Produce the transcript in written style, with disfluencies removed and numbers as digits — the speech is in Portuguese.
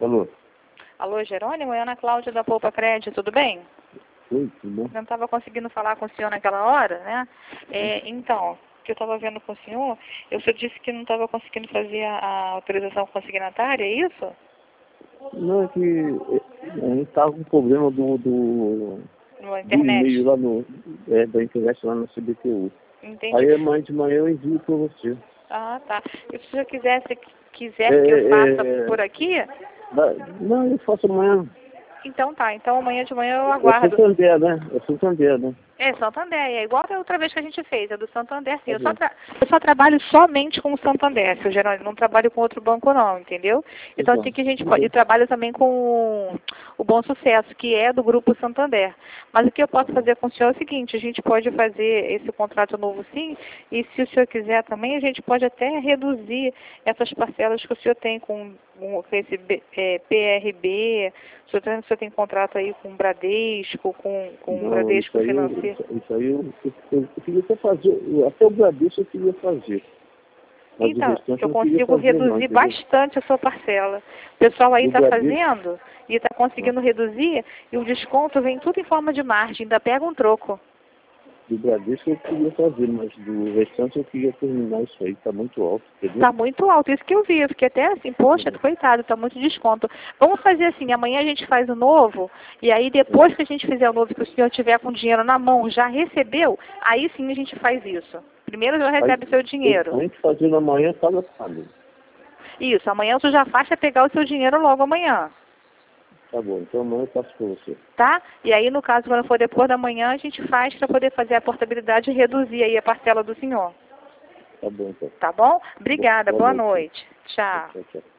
Alô? Alô, Jerônimo? É Ana Cláudia da Poupa Crédito, tudo bem? Oi, tudo bom? Não estava conseguindo falar com o senhor naquela hora, né? Então, o que eu estava vendo com o senhor disse que não estava conseguindo fazer a autorização consignatária, é isso? Não, é que a gente estava com problema do Na internet? e-mail lá da internet lá na CBTU. Entendi. Aí amanhã de manhã eu envio para você. Ah, tá. E se o senhor quiser que eu faça por aqui, Não, eu faço amanhã. então tá. Então amanhã de manhã eu É aguardo. Santander, né? É Santander, né? É Santander, é igual a outra vez que a gente fez, é do Santander, sim. Tá bom. Eu só trabalho somente com o Santander, seu Geraldo, não trabalho com outro banco não, entendeu? Então Então, assim que a gente pode, e trabalho também com o Bom Sucesso, que é do Grupo Santander. Mas o que eu posso fazer com o senhor é o seguinte, a gente pode fazer esse contrato novo sim, e se o senhor quiser também, a gente pode até reduzir essas parcelas que o senhor tem com esse PRB, o senhor tem contrato aí com o Bradesco, com o não, Bradesco Financeiro. isso aí eu queria até fazer, até o Bradesco eu queria fazer. Mas o Então, restante eu eu não queria consigo fazer não, reduzir entendeu? bastante a sua parcela. O pessoal aí Do está Bradesco, fazendo e está conseguindo reduzir e o desconto vem tudo em forma de margem, ainda pega um troco. do Bradesco eu queria fazer, mas do restante eu queria terminar isso aí, tá muito alto, entendeu? Está muito alto, isso que eu vi. Eu fiquei até assim, poxa, coitado, está muito desconto. Vamos fazer assim, amanhã a gente faz o novo, e aí depois que a gente fizer o novo, que o senhor tiver com o dinheiro na mão, já recebeu, aí sim a gente faz isso. Primeiro já recebe o seu dinheiro. A gente fazendo amanhã, cada sábado. Isso, amanhã você já faz para pegar o seu dinheiro logo amanhã. Tá bom, então amanhã eu passo para você. Tá? E aí, no caso, quando for depois da manhã, a gente faz para poder fazer a portabilidade e reduzir aí a parcela do senhor. Tá bom, então. Tá bom? Obrigada. Boa Boa noite. noite. Tchau. Tchau, tchau.